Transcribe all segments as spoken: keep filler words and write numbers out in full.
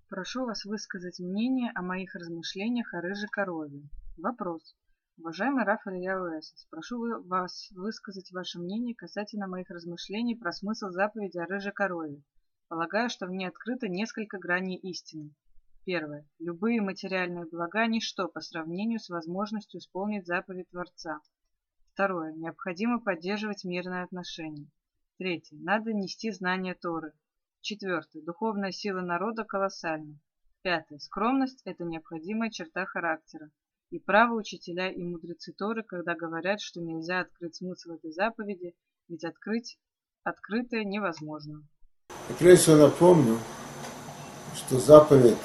Прошу вас высказать мнение о моих размышлениях о рыжей корове. Вопрос. Уважаемый Рав Ильяу Эсес, прошу вас высказать ваше мнение касательно моих размышлений про смысл заповеди о рыжей корове. Полагаю, что в ней открыто несколько граней истины. Первое. Любые материальные блага – ничто по сравнению с возможностью исполнить заповедь Творца. Второе. Необходимо поддерживать мирные отношения. Третье. Надо нести знания Торы. Четвертое. Духовная сила народа колоссальна. Пятое. Скромность – это необходимая черта характера. И правы учителя и мудрецы Торы, когда говорят, что нельзя открыть смысл этой заповеди, ведь открыть открытое невозможно. И прежде всего напомню, что заповедь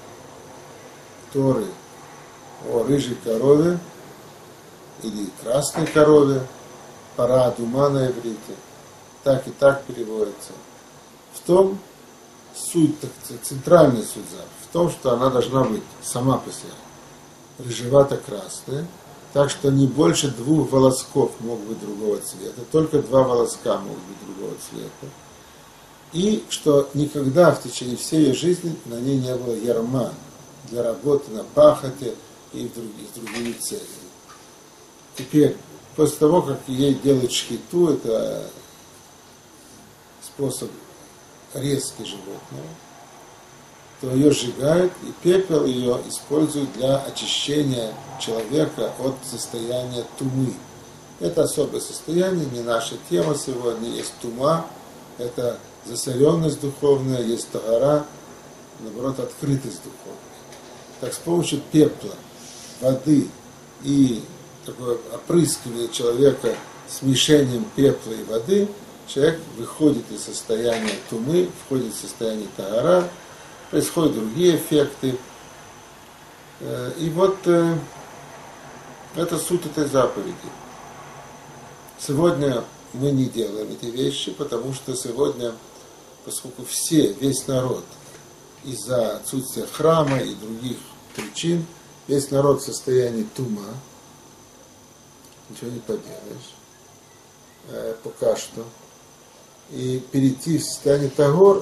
Торы о рыжей корове или красной корове, пара адума на иврите, так и так переводится. В том суть, так, центральная суть заповеди, в том, что она должна быть сама по себе рыжевато-красная, так что не больше двух волосков могут быть другого цвета, только два волоска могут быть другого цвета. И что никогда в течение всей ее жизни на ней не было ярма для работы на пахоте и в других, с другими целями. Теперь, после того, как ей делают шхиту, это способ резки животного, то ее сжигают, и пепел ее используют для очищения человека от состояния тумы. Это особое состояние, не наша тема сегодня, есть тума, это засоренность духовная, есть тагара, наоборот, открытость духовная. Так с помощью пепла, воды и такое опрыскивание человека смешением пепла и воды, человек выходит из состояния тумы, входит в состояние тагара, происходят другие эффекты. И вот это суть этой заповеди. Сегодня мы не делаем эти вещи, потому что сегодня, поскольку все, весь народ, из-за отсутствия храма и других причин, весь народ в состоянии тума, ничего не поделаешь, э, пока что, и перейти в состояние тагор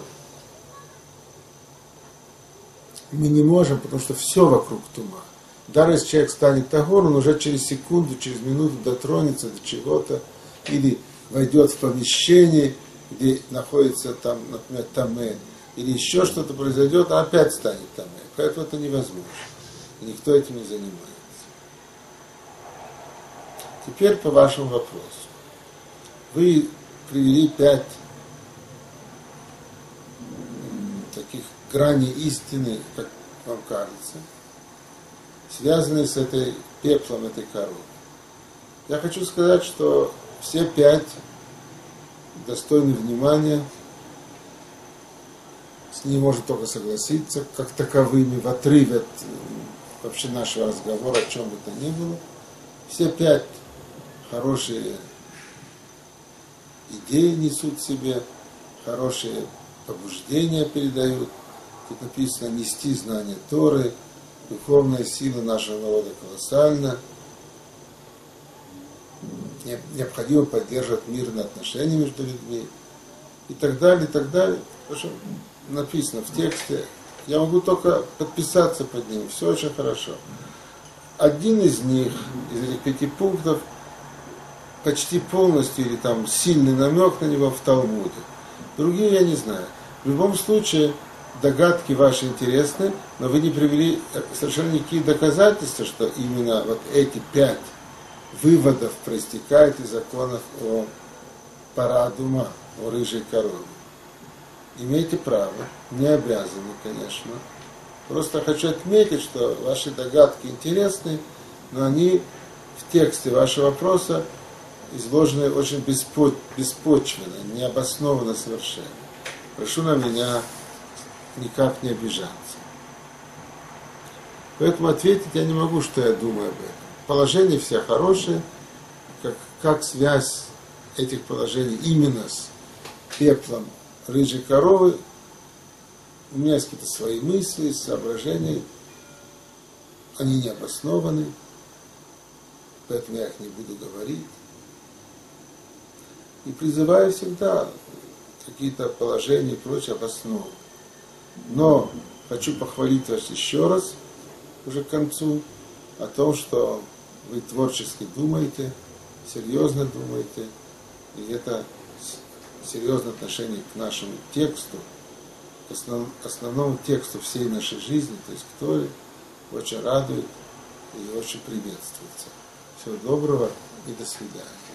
мы не можем, потому что все вокруг тума. Даже если человек станет тагор, он уже через секунду, через минуту дотронется до чего-то, или войдет в помещение, где находится там, например, тамэ, или еще что-то произойдет, а опять станет тамэ. Поэтому это невозможно. И никто этим не занимается. Теперь по вашему вопросу. Вы привели пять таких граней истины, как вам кажется, связанные с этой пеплом этой коровы. Я хочу сказать, что все пять достойны внимания, с ними можно только согласиться, как таковыми, в отрыве от вообще нашего разговора, о чем бы то ни было. Все пять хорошие идеи несут в себе, хорошие побуждения передают. Тут написано «нести знания Торы», духовная сила нашего народа колоссальна, необходимо поддерживать мирные отношения между людьми и так далее, и так далее. Потому что написано в тексте, я могу только подписаться под ним, все очень хорошо. Один из них, из этих пяти пунктов, почти полностью, или там сильный намек на него в Талмуде. Другие я не знаю. В любом случае, догадки ваши интересны, но вы не привели совершенно никакие доказательства, что именно вот эти пять выводов проистекают из законов о парадума, о рыжей корове. Имеете право, не обязаны, конечно. Просто хочу отметить, что ваши догадки интересны, но они в тексте вашего вопроса изложены очень беспочвенно, необоснованно совершенно. Прошу на меня никак не обижаться. Поэтому ответить я не могу, что я думаю об этом. Положения все хорошие, как, как связь этих положений именно с пеплом рыжей коровы, у меня есть какие-то свои мысли, соображения, они не обоснованы, поэтому я их не буду говорить. И призываю всегда какие-то положения и прочее обосновывать. Но хочу похвалить вас еще раз, уже к концу, о том, что вы творчески думаете, серьезно думаете, и это серьезное отношение к нашему тексту, к основ, основному тексту всей нашей жизни, то есть к Торе, очень радует и очень приветствуется. Всего доброго и до свидания.